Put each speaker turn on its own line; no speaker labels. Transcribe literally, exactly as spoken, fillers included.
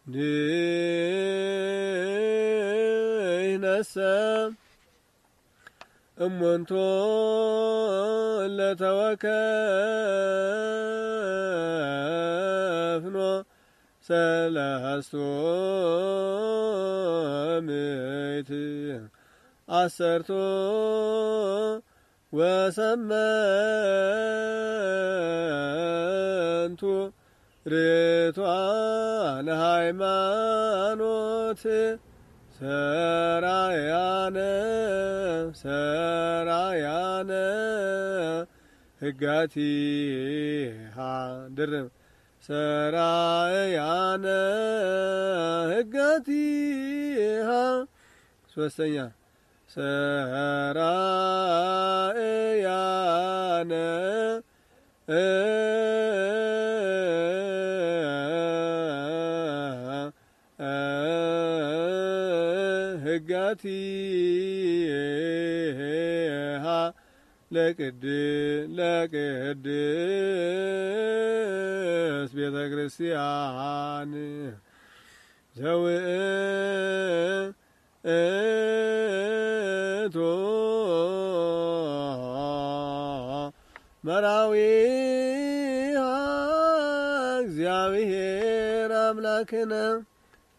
ንሕነሰ እሙንቱ ለተወከፍኖ ሰለስቱ ምእት አሰርቱ ወሰመንቱ ርቱዓነ ሃይማኖት ሰራያነ ሰራያነ ሕጋቲሃ ድርብ ሰራያነ ሕጋቲሃ ሶስተኛ ሰራያነ ሕጋቲሃ ለቅድ ለቅድስት ቤተ ክርስቲያን ዘውእቱ መራዊሃ እግዚአብሔር አምላክነ